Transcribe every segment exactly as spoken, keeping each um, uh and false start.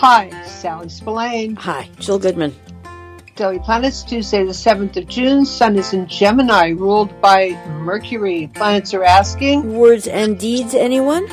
Hi, Sally Spillane. Hi, Jill Goodman. Daily Planets, Tuesday the seventh of June. Sun is in Gemini, ruled by Mercury. Planets are asking... Words and deeds, anyone?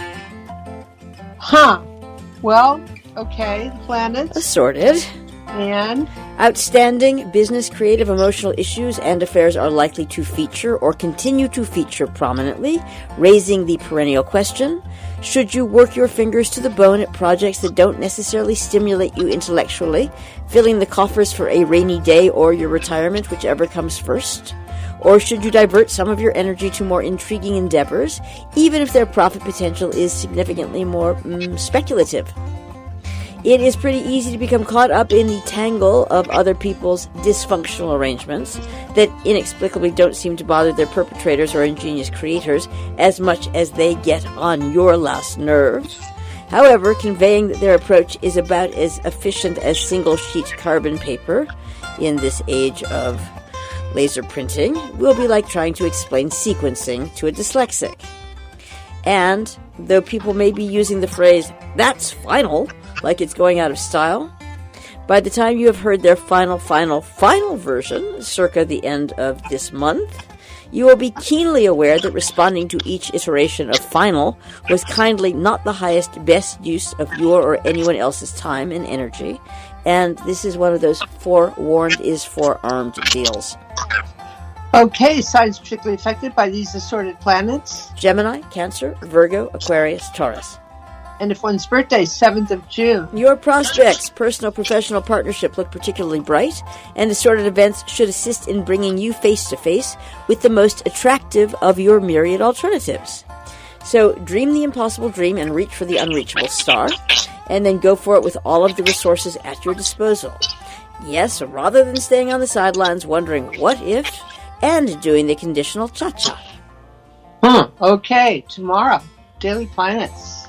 Huh. Well, okay, the planets. Assorted. And? Outstanding business, creative, emotional issues and affairs are likely to feature or continue to feature prominently, raising the perennial question: should you work your fingers to the bone at projects that don't necessarily stimulate you intellectually, filling the coffers for a rainy day or your retirement, whichever comes first? Or should you divert some of your energy to more intriguing endeavors, even if their profit potential is significantly more mm, speculative? It is pretty easy to become caught up in the tangle of other people's dysfunctional arrangements that inexplicably don't seem to bother their perpetrators or ingenious creators as much as they get on your last nerve. However, conveying that their approach is about as efficient as single-sheet carbon paper in this age of laser printing will be like trying to explain sequencing to a dyslexic. And though people may be using the phrase, "that's final," like it's going out of style, by the time you have heard their final, final, final version, circa the end of this month, you will be keenly aware that responding to each iteration of final was kindly not the highest, best use of your or anyone else's time and energy, and this is one of those forewarned is forearmed deals. Okay, signs particularly affected by these assorted planets. Gemini, Cancer, Virgo, Aquarius, Taurus. And if one's birthday, seventh of June. Your prospects, personal, professional partnership look particularly bright, and assorted events should assist in bringing you face-to-face with the most attractive of your myriad alternatives. So dream the impossible dream and reach for the unreachable star, and then go for it with all of the resources at your disposal. Yes, rather than staying on the sidelines wondering what if, and doing the conditional cha-cha. Hmm. Okay, tomorrow, Daily Planets.